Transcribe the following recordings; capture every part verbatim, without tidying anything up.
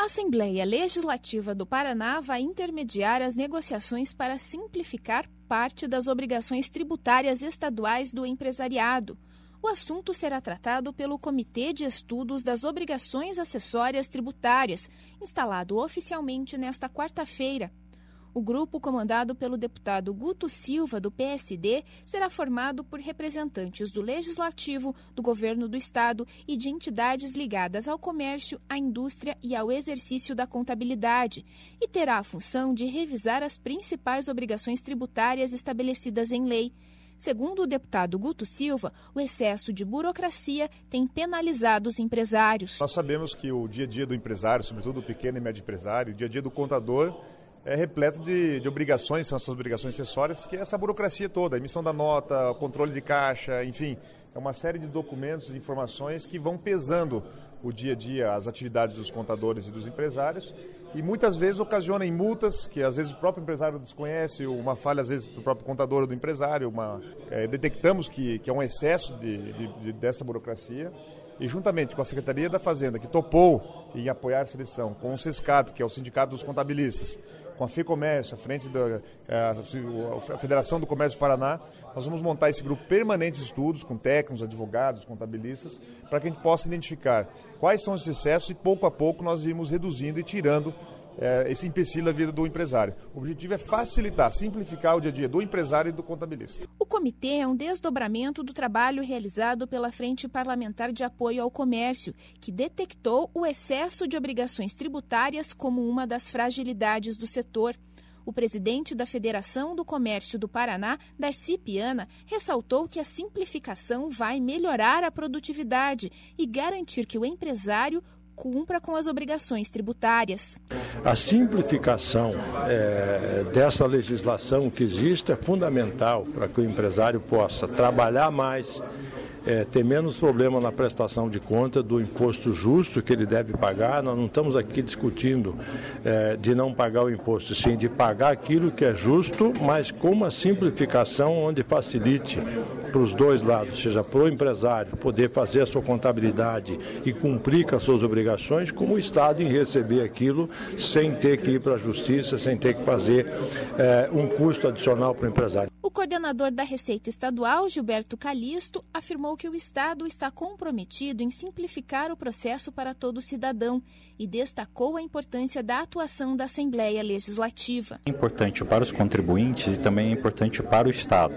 Assembleia Legislativa do Paraná vai intermediar as negociações para simplificar parte das obrigações tributárias estaduais do empresariado. O assunto será tratado pelo Comitê de Estudos das Obrigações Acessórias Tributárias, instalado oficialmente nesta quarta-feira. O grupo, comandado pelo deputado Guto Silva, do P S D, será formado por representantes do Legislativo, do Governo do Estado e de entidades ligadas ao comércio, à indústria e ao exercício da contabilidade, e terá a função de revisar as principais obrigações tributárias estabelecidas em lei. Segundo o deputado Guto Silva, o excesso de burocracia tem penalizado os empresários. Nós sabemos que o dia a dia do empresário, sobretudo o pequeno e médio empresário, o dia a dia do contador, é repleto de, de obrigações, são essas obrigações acessórias, que é essa burocracia toda, a emissão da nota, o controle de caixa, enfim, é uma série de documentos e informações que vão pesando o dia a dia, as atividades dos contadores e dos empresários, e muitas vezes ocasionam em multas, que às vezes o próprio empresário desconhece, uma falha às vezes do próprio contador ou do empresário, uma, é, detectamos que, que é um excesso de, de, de, dessa burocracia. E juntamente com a Secretaria da Fazenda, que topou em apoiar essa decisão, com o SESCAP, que é o Sindicato dos Contabilistas, com a FEComércio, a frente da a Federação do Comércio do Paraná, nós vamos montar esse grupo permanente de estudos, com técnicos, advogados, contabilistas, para que a gente possa identificar quais são os excessos e pouco a pouco nós irmos reduzindo e tirando É, esse empecilho da vida do empresário. O objetivo é facilitar, simplificar o dia a dia do empresário e do contabilista. O comitê é um desdobramento do trabalho realizado pela Frente Parlamentar de Apoio ao Comércio, que detectou o excesso de obrigações tributárias como uma das fragilidades do setor. O presidente da Federação do Comércio do Paraná, Darcy Piana, ressaltou que a simplificação vai melhorar a produtividade e garantir que o empresário cumpra com as obrigações tributárias. A simplificação é, dessa legislação que existe é fundamental para que o empresário possa trabalhar mais, é, ter menos problema na prestação de conta do imposto justo que ele deve pagar. Nós não estamos aqui discutindo é, de não pagar o imposto, sim de pagar aquilo que é justo, mas com uma simplificação onde facilite para os dois lados, seja para o empresário poder fazer a sua contabilidade e cumprir com as suas obrigações, como o Estado em receber aquilo sem ter que ir para a Justiça, sem ter que fazer é, um custo adicional para o empresário. O coordenador da Receita Estadual, Gilberto Calisto, afirmou que o Estado está comprometido em simplificar o processo para todo cidadão e destacou a importância da atuação da Assembleia Legislativa. É importante para os contribuintes e também é importante para o Estado,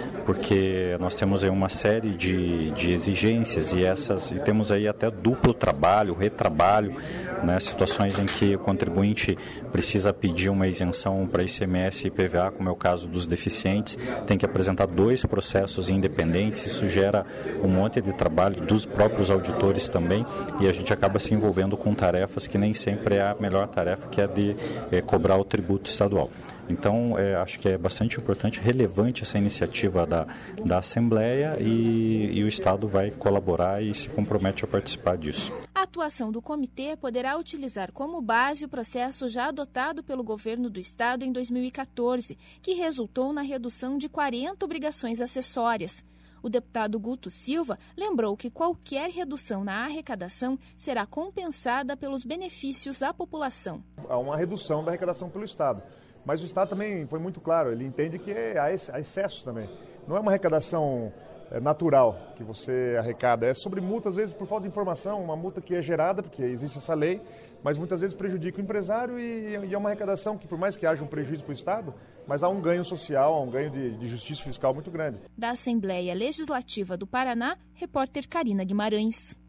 porque nós temos aí uma série de, de exigências e, essas, e temos aí até duplo trabalho, retrabalho, né, situações em que o contribuinte precisa pedir uma isenção para I C M S e I P V A, como é o caso dos deficientes, tem que apresentar dois processos independentes, isso gera um monte de trabalho dos próprios auditores também, e a gente acaba se envolvendo com tarefas que nem sempre é a melhor tarefa, que é de é, cobrar o tributo estadual. Então, é, acho que é bastante importante, relevante essa iniciativa da, da Assembleia e, e o Estado vai colaborar e se compromete a participar disso. A atuação do comitê poderá utilizar como base o processo já adotado pelo governo do Estado em dois mil e quatorze, que resultou na redução de quarenta obrigações acessórias. O deputado Guto Silva lembrou que qualquer redução na arrecadação será compensada pelos benefícios à população. Há uma redução da arrecadação pelo Estado. Mas o Estado também foi muito claro, ele entende que há excesso também. Não é uma arrecadação natural que você arrecada, é sobre multa, às vezes por falta de informação, uma multa que é gerada, porque existe essa lei, mas muitas vezes prejudica o empresário e, e é uma arrecadação que, por mais que haja um prejuízo para o Estado, mas há um ganho social, há um ganho de, de justiça fiscal muito grande. Da Assembleia Legislativa do Paraná, repórter Karina Guimarães.